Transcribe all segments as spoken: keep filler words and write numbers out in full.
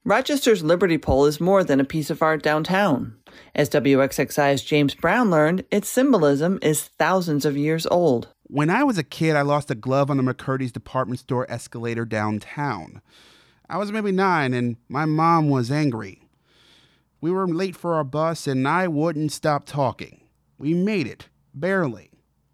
Rochester's Liberty Pole is more than a piece of art downtown. As W X X I's James Brown learned, its symbolism is thousands of years old. When I was a kid, I lost a glove on the McCurdy's department store escalator downtown. I was maybe nine, and my mom was angry. We were late for our bus, and I wouldn't stop talking. We made it, barely.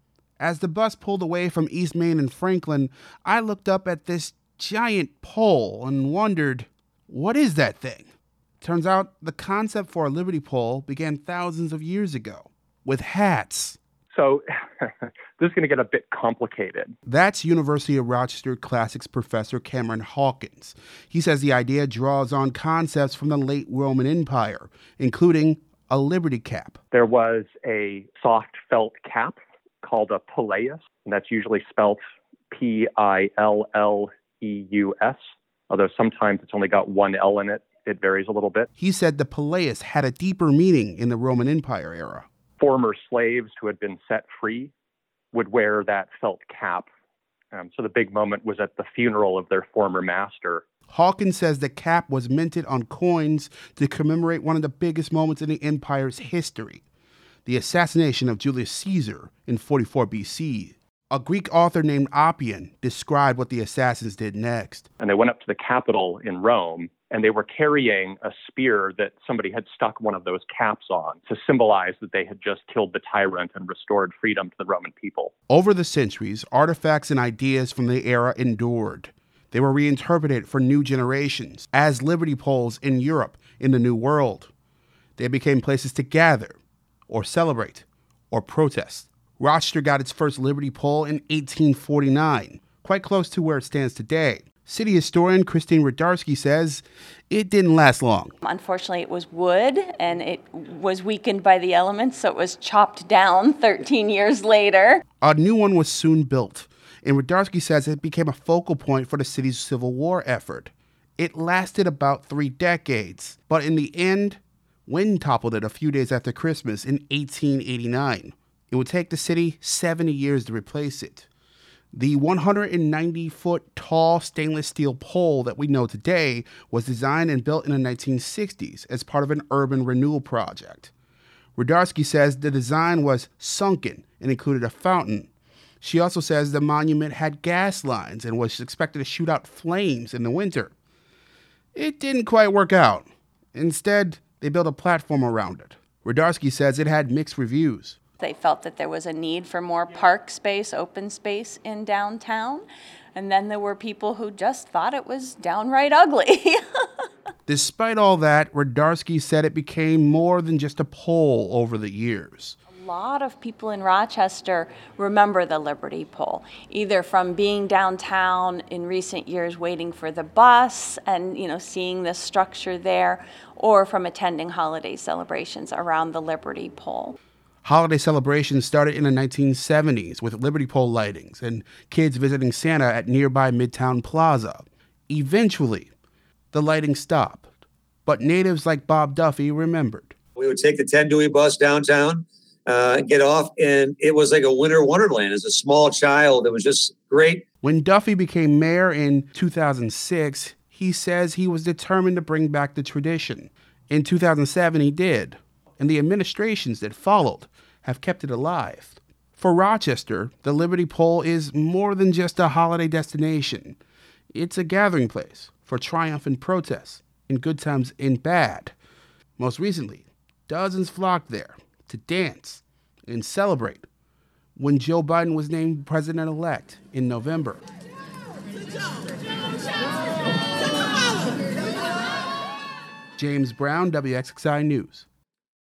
As the bus pulled away from East Main and Franklin, I looked up at this giant pole and wondered, what is that thing? Turns out the concept for a Liberty Pole began thousands of years ago, with hats. So this is going to get a bit complicated. That's University of Rochester classics professor Cameron Hawkins. He says the idea draws on concepts from the late Roman Empire, including a liberty cap. There was a soft felt cap called a pileus, and that's usually spelt P I L L E U S, although sometimes it's only got one L in it. It varies a little bit. He said the pileus had a deeper meaning in the Roman Empire era. Former slaves who had been set free would wear that felt cap. Um, so the big moment was at the funeral of their former master. Hawkins says the cap was minted on coins to commemorate one of the biggest moments in the empire's history, the assassination of Julius Caesar in forty-four B C. A Greek author named Oppian described what the assassins did next. And they went up to the Capitol in Rome, and they were carrying a spear that somebody had stuck one of those caps on to symbolize that they had just killed the tyrant and restored freedom to the Roman people. Over the centuries, artifacts and ideas from the era endured. They were reinterpreted for new generations as liberty poles in Europe in the New World. They became places to gather, or celebrate, or protest. Rochester got its first Liberty Pole in eighteen forty-nine, quite close to where it stands today. City historian Christine Rudarski says it didn't last long. Unfortunately, it was wood, and it was weakened by the elements, so it was chopped down thirteen years later. A new one was soon built, and Rudarski says it became a focal point for the city's Civil War effort. It lasted about three decades, but in the end, wind toppled it a few days after Christmas in eighteen eighty-nine. It would take the city seventy years to replace it. The one hundred ninety foot tall stainless steel pole that we know today was designed and built in the nineteen sixties as part of an urban renewal project. Rudarski says the design was sunken and included a fountain. She also says the monument had gas lines and was expected to shoot out flames in the winter. It didn't quite work out. Instead, they built a platform around it. Rudarski says it had mixed reviews. They felt that there was a need for more park space, open space in downtown. And then there were people who just thought it was downright ugly. Despite all that, Rudarski said it became more than just a pole over the years. A lot of people in Rochester remember the Liberty Pole, either from being downtown in recent years waiting for the bus and, you know, seeing this structure there, or from attending holiday celebrations around the Liberty Pole. Holiday celebrations started in the nineteen seventies with Liberty Pole lightings and kids visiting Santa at nearby Midtown Plaza. Eventually, the lighting stopped, but natives like Bob Duffy remembered. We would take the ten Dewey bus downtown, uh, get off, and it was like a winter wonderland. As a small child, it was just great. When Duffy became mayor in two thousand six, he says he was determined to bring back the tradition. In two thousand seven, he did, and the administrations that followed have kept it alive. For Rochester, the Liberty Pole is more than just a holiday destination. It's a gathering place for triumph and protest, in good times and bad. Most recently, dozens flocked there to dance and celebrate when Joe Biden was named president-elect in November. James Brown, W X X I News.